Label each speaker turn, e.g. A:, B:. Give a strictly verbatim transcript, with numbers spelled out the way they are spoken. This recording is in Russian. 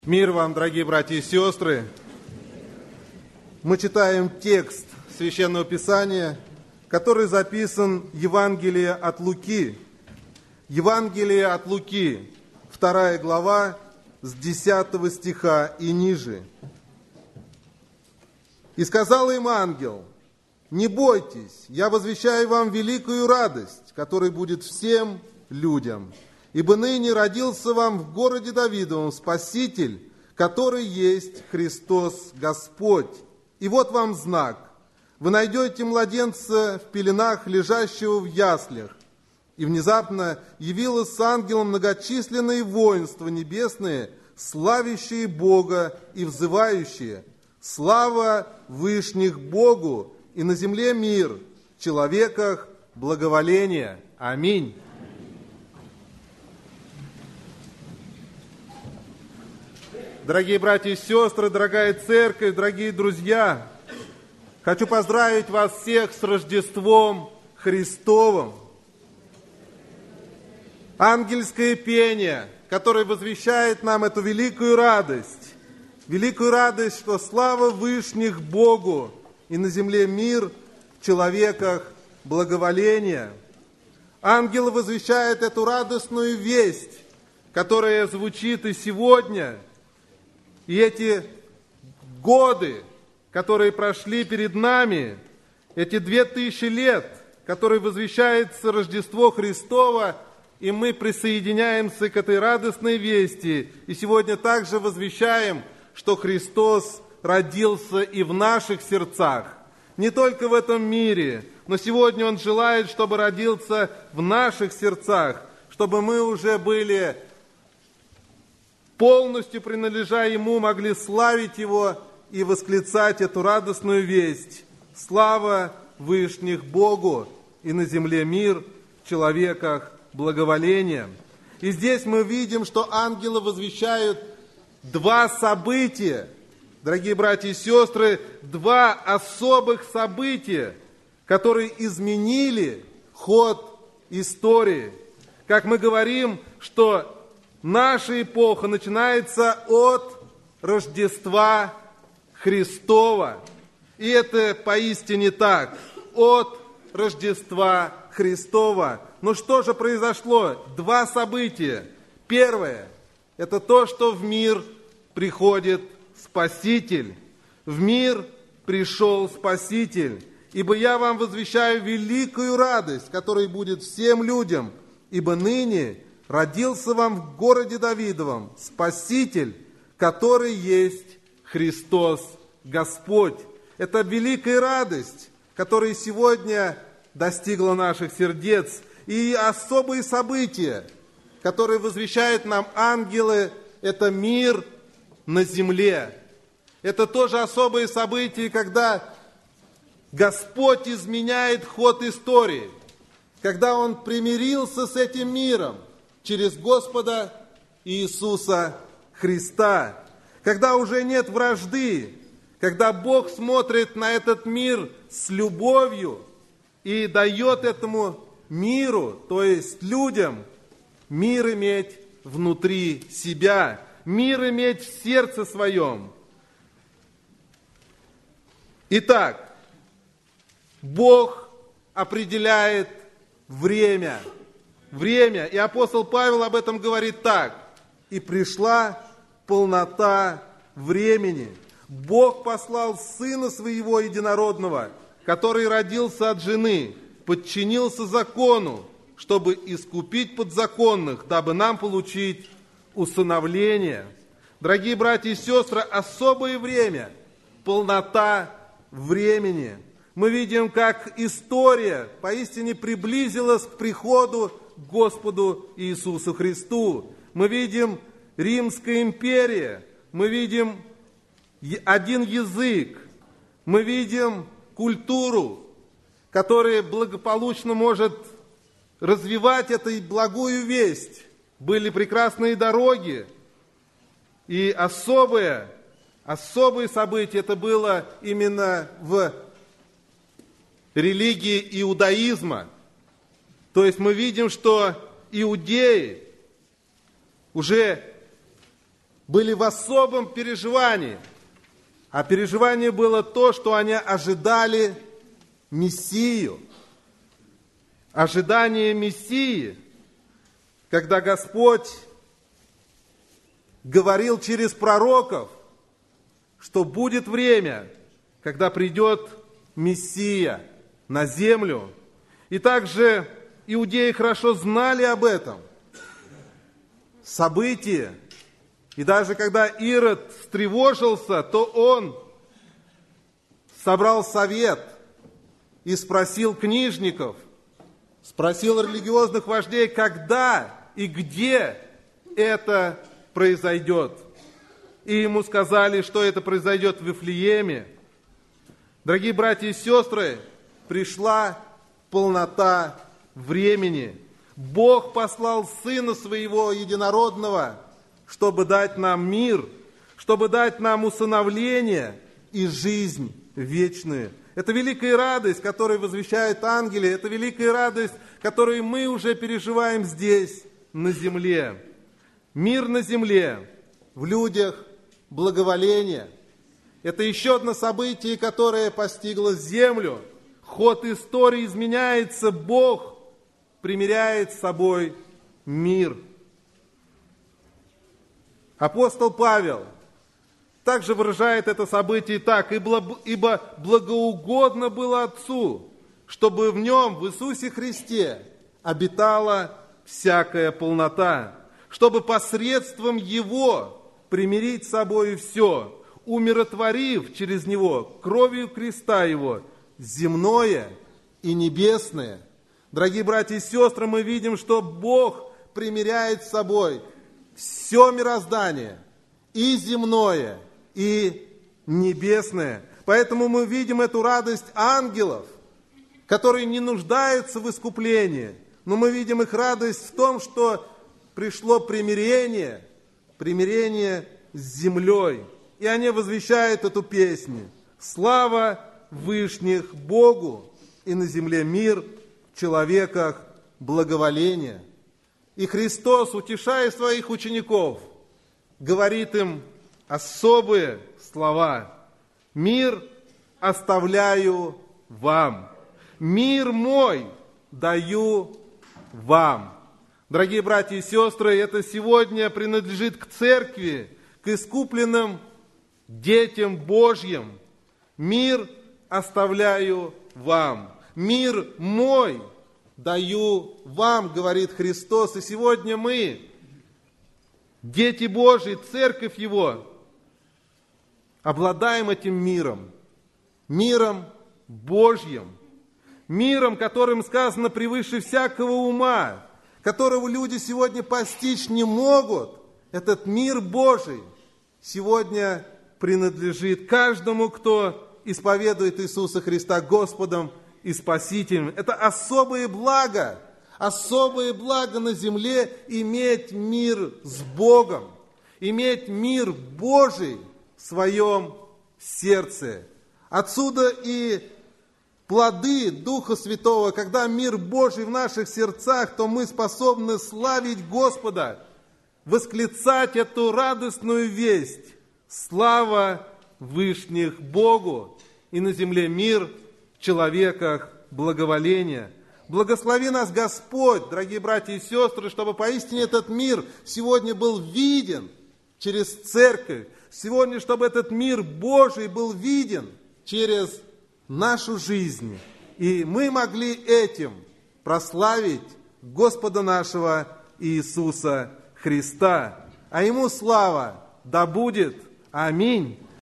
A: Мир вам, дорогие братья и сестры! Мы читаем текст Священного Писания, который записан в Евангелии от Луки. Евангелие от Луки, вторая глава, с десятого стиха и ниже. «И сказал им ангел: не бойтесь, я возвещаю вам великую радость, которая будет всем людям. Ибо ныне родился вам в городе Давидовом Спаситель, который есть Христос Господь. И вот вам знак. Вы найдете младенца в пеленах, лежащего в яслях». И внезапно явилось с ангелом многочисленное воинство небесное, славящие Бога и взывающие: «Слава вышних Богу, и на земле мир, в человеках благоволение». Аминь. Дорогие братья и сестры, дорогая церковь, дорогие друзья, хочу поздравить вас всех с Рождеством Христовым. Ангельское пение, которое возвещает нам эту великую радость, великую радость, что слава вышних Богу, и на земле мир, в человеках благоволение. Ангелы возвещают эту радостную весть, которая звучит и сегодня. И эти годы, которые прошли перед нами, эти две тысячи лет, которые возвещается Рождество Христово, и мы присоединяемся к этой радостной вести. И сегодня также возвещаем, что Христос родился и в наших сердцах. Не только в этом мире, но сегодня Он желает, чтобы родился в наших сердцах, чтобы мы уже были полностью принадлежа Ему, могли славить Его и восклицать эту радостную весть. Слава вышних Богу, и на земле мир, в человеках благоволение. И здесь мы видим, что ангелы возвещают два события, дорогие братья и сестры, два особых события, которые изменили ход истории. Как мы говорим, что наша эпоха начинается от Рождества Христова. И это поистине так, от Рождества Христова. Но что же произошло? Два события. Первое – это то, что в мир приходит Спаситель. В мир пришел Спаситель. «Ибо я вам возвещаю великую радость, которая будет всем людям, ибо ныне родился вам в городе Давидовом Спаситель, который есть Христос Господь». Это великая радость, которая сегодня достигла наших сердец. И особые события, которые возвещают нам ангелы, это мир на земле. Это тоже особые события, когда Господь изменяет ход истории, когда Он примирился с этим миром через Господа Иисуса Христа, когда уже нет вражды, когда Бог смотрит на этот мир с любовью и дает этому миру, то есть людям, мир иметь внутри себя, мир иметь в сердце своем. Итак, Бог определяет время. Время. И апостол Павел об этом говорит так: «И пришла полнота времени. Бог послал Сына Своего Единородного, который родился от жены, подчинился закону, чтобы искупить подзаконных, дабы нам получить усыновление». Дорогие братья и сестры, особое время, полнота времени. Мы видим, как история поистине приблизилась к приходу к Господу Иисусу Христу. Мы видим Римская империя, мы видим один язык, мы видим культуру, которая благополучно может развивать эту благую весть. Были прекрасные дороги, и особое, особое событие это было именно в религии иудаизма. То есть мы видим, что иудеи уже были в особом переживании. А переживание было то, что они ожидали Мессию. Ожидание Мессии, когда Господь говорил через пророков, что будет время, когда придет Мессия на землю. И также иудеи хорошо знали об этом событии. И даже когда Ирод встревожился, то он собрал совет и спросил книжников, спросил религиозных вождей, когда и где это произойдет. И ему сказали, что это произойдет в Вифлееме. Дорогие братья и сестры, пришла полнота времени. Бог послал Сына Своего Единородного, чтобы дать нам мир, чтобы дать нам усыновление и жизнь вечную. Это великая радость, которую возвещают ангелы, это великая радость, которую мы уже переживаем здесь, на земле. Мир на земле, в людях благоволение. Это еще одно событие, которое постигло землю. Ход истории изменяется, Бог примиряет с собой мир. Апостол Павел также выражает это событие так: «Ибо благоугодно было Отцу, чтобы в Нем, в Иисусе Христе, обитала всякая полнота, чтобы посредством Его примирить с собой все, умиротворив через Него кровью креста Его земное и небесное». Дорогие братья и сестры, мы видим, что Бог примиряет с собой все мироздание, и земное, и небесное. Поэтому мы видим эту радость ангелов, которые не нуждаются в искуплении, но мы видим их радость в том, что пришло примирение, примирение с землей. И они возвещают эту песню: «Слава вышних Богу, и на земле мир, в человеках благоволение». И Христос, утешая своих учеников, говорит им особые слова: «Мир оставляю вам, мир мой даю вам». Дорогие братья и сестры, это сегодня принадлежит к церкви, к искупленным детям Божьим. «Мир оставляю вам, мир мой даю вам», говорит Христос. И сегодня мы, дети Божьи, церковь Его, обладаем этим миром, миром Божьим, миром, которым сказано превыше всякого ума, которого люди сегодня постичь не могут. Этот мир Божий сегодня принадлежит каждому, кто исповедует Иисуса Христа Господом и Спасителем. Это особое благо, особое благо на земле иметь мир с Богом, иметь мир Божий в своем сердце. Отсюда и плоды Духа Святого. Когда мир Божий в наших сердцах, то мы способны славить Господа, восклицать эту радостную весть: «Слава вышних Богу, и на земле мир, в человеках благоволение». Благослови нас Господь, дорогие братья и сестры, чтобы поистине этот мир сегодня был виден через церковь, сегодня, чтобы этот мир Божий был виден через нашу жизнь, и мы могли этим прославить Господа нашего Иисуса Христа. А Ему слава да будет. Аминь.